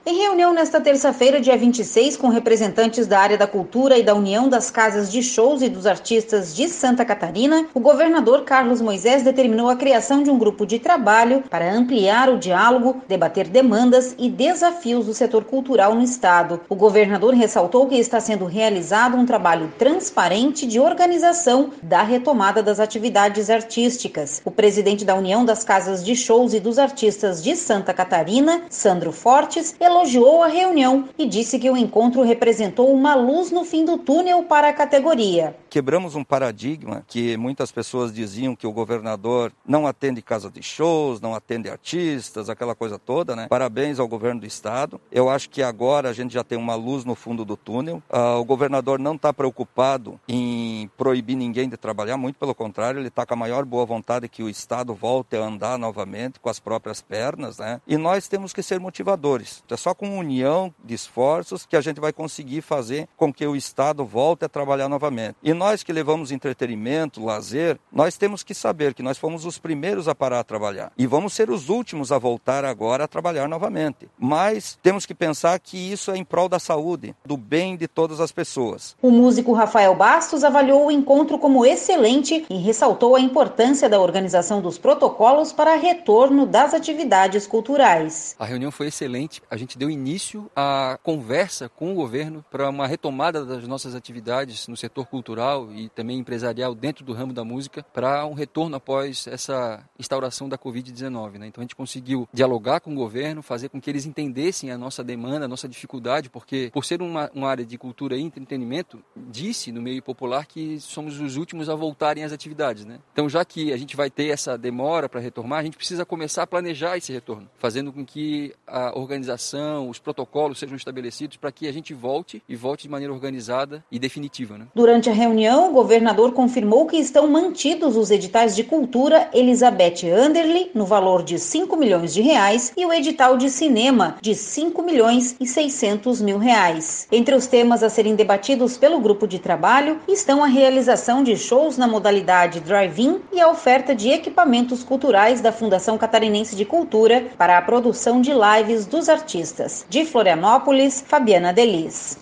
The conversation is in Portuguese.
Em reunião nesta terça-feira, dia 26, com representantes da área da cultura e da União das Casas de Shows e dos Artistas de Santa Catarina, o governador Carlos Moisés determinou a criação de um grupo de trabalho para ampliar o diálogo, debater demandas e desafios do setor cultural no estado. O governador ressaltou que está sendo realizado um trabalho transparente de organização da retomada das atividades artísticas. O presidente da União das Casas de Shows e dos Artistas de Santa Catarina, Sandro Fortes, elogiou a reunião e disse que o encontro representou uma luz no fim do túnel para a categoria. Quebramos um paradigma que muitas pessoas diziam que o governador não atende casa de shows, não atende artistas, aquela coisa toda, né? Parabéns ao governo do estado. Eu acho que agora a gente já tem uma luz no fundo do túnel. O governador não está preocupado em proibir ninguém de trabalhar, muito pelo contrário, ele está com a maior boa vontade que o estado volte a andar novamente com as próprias pernas, né? E nós temos que ser motivadores. É só com união de esforços que a gente vai conseguir fazer com que o estado volte a trabalhar novamente. E nós que levamos entretenimento, lazer, nós temos que saber que nós fomos os primeiros a parar a trabalhar. E vamos ser os últimos a voltar agora a trabalhar novamente. Mas temos que pensar que isso é em prol da saúde, do bem de todas as pessoas. O músico Rafael Bastos avaliou o encontro como excelente e ressaltou a importância da organização dos protocolos para retorno das atividades culturais. A reunião foi excelente. A gente deu início à conversa com o governo para uma retomada das nossas atividades no setor cultural e também empresarial dentro do ramo da música para um retorno após essa instauração da Covid-19, né? Então a gente conseguiu dialogar com o governo, fazer com que eles entendessem a nossa demanda, a nossa dificuldade, porque por ser uma área de cultura e entretenimento, disse no meio popular que somos os últimos a voltarem às atividades, né? Então já que a gente vai ter essa demora para retomar, a gente precisa começar a planejar esse retorno, fazendo com que a organização, os protocolos sejam estabelecidos para que a gente volte de maneira organizada e definitiva, né? Durante a reunião, o governador confirmou que estão mantidos os editais de cultura Elizabeth Anderle, no valor de 5 milhões de reais, e o edital de cinema, de 5 milhões e 600 mil reais. Entre os temas a serem debatidos pelo grupo de trabalho estão a realização de shows na modalidade drive-in e a oferta de equipamentos culturais da Fundação Catarinense de Cultura para a produção de lives dos artistas. De Florianópolis, Fabiana Delis.